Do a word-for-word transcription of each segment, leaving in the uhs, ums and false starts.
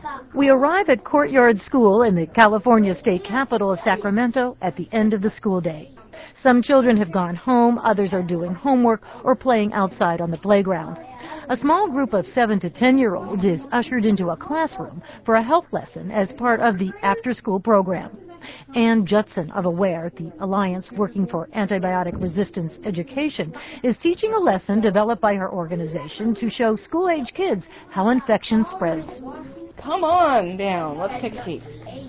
We arrive at Courtyard School in the California state capital of Sacramento at the end of the school day. Some children have gone home, others are doing homework or playing outside on the playground. A small group of seven to ten-year-olds is ushered into a classroom for a health lesson as part of the after-school program. Ann Judson of AWARE, the Alliance working for Antibiotic Resistance Education, is teaching a lesson developed by her organization to show school-age kids how infection spreads. Come on down. Let's take a seat.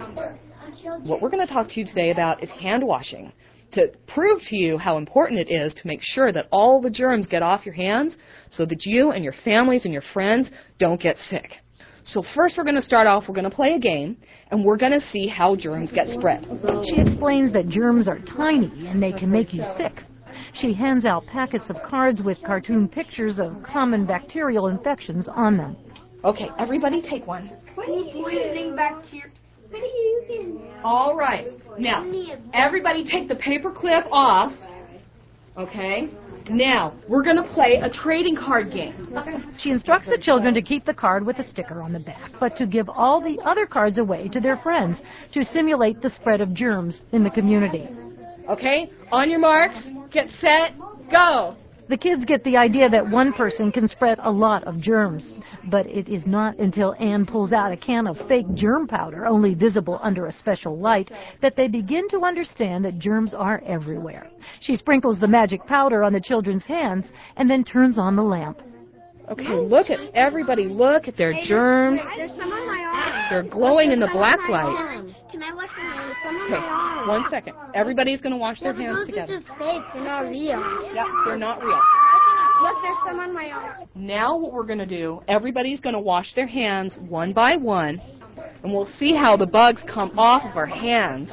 What we're going to talk to you today about is hand washing, to prove to you how important it is to make sure that all the germs get off your hands so that you and your families and your friends don't get sick. So first we're going to start off, we're going to play a game, and we're going to see how germs get spread. She explains that germs are tiny and they can make you sick. She hands out packets of cards with cartoon pictures of common bacterial infections on them. Okay, everybody take one. What are you using bacteria? What are you using? All right. Now, everybody take the paper clip off. Okay? Now, we're going to play a trading card game. She instructs the children to keep the card with a sticker on the back, but to give all the other cards away to their friends to simulate the spread of germs in the community. Okay? On your marks, get set, go! The kids get the idea that one person can spread a lot of germs, but it is not until Ann pulls out a can of fake germ powder, only visible under a special light, that they begin to understand that germs are everywhere. She sprinkles the magic powder on the children's hands and then turns on the lamp. Okay, look at everybody. Look at their germs. There's some on my arm. They're glowing in the black light. Can I wash my hands? Some on Okay, my arm. one second. Everybody's going to wash their hands Those together. are just fake. They're not real. Yep, they're not real. Look, there's some on my arm. Now what we're going to do, everybody's going to wash their hands one by one, and we'll see how the bugs come off of our hands.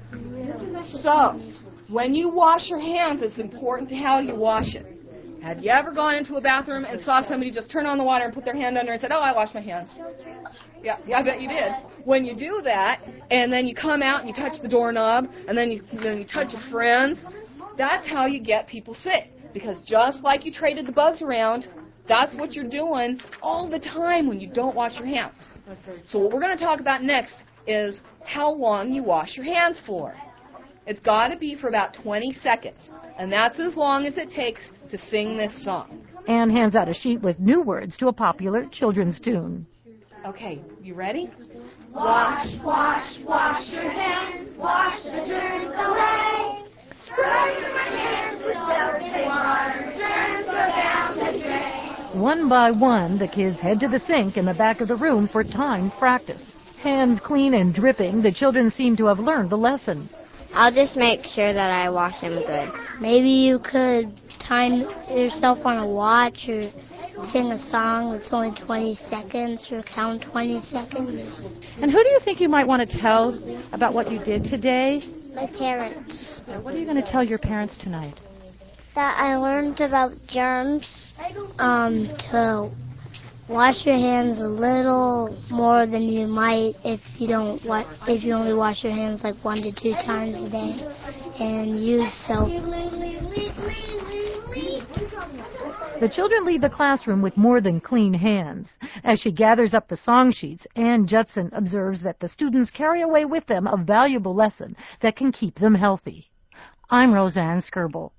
So, when you wash your hands, it's important to how you wash it. Have you ever gone into a bathroom and saw somebody just turn on the water and put their hand under and said, oh, I washed my hands? Yeah, yeah, I bet you did. When you do that, and then you come out and you touch the doorknob, and then you, then you touch your friends, that's how you get people sick. Because just like you traded the bugs around, that's what you're doing all the time when you don't wash your hands. So what we're going to talk about next is how long you wash your hands for. It's got to be for about twenty seconds, and that's as long as it takes to sing this song. Ann hands out a sheet with new words to a popular children's tune. Okay, you ready? Wash, wash, wash your hands. Wash the germs away. Scrub your hands with soap and water. Germs go down the drain. One by one, the kids head to the sink in the back of the room for timed practice. Hands clean and dripping, the children seem to have learned the lesson. I'll just make sure that I wash them good. Maybe you could time yourself on a watch or sing a song that's only twenty seconds or count twenty seconds. And who do you think you might want to tell about what you did today? My parents. What are you going to tell your parents tonight? That I learned about germs, um, to wash your hands a little more than you might if you don't wa- if you only wash your hands like one to two times a day, and use soap. The children leave the classroom with more than clean hands. As she gathers up the song sheets, Ann Judson observes that the students carry away with them a valuable lesson that can keep them healthy. I'm Roseanne Skirbel.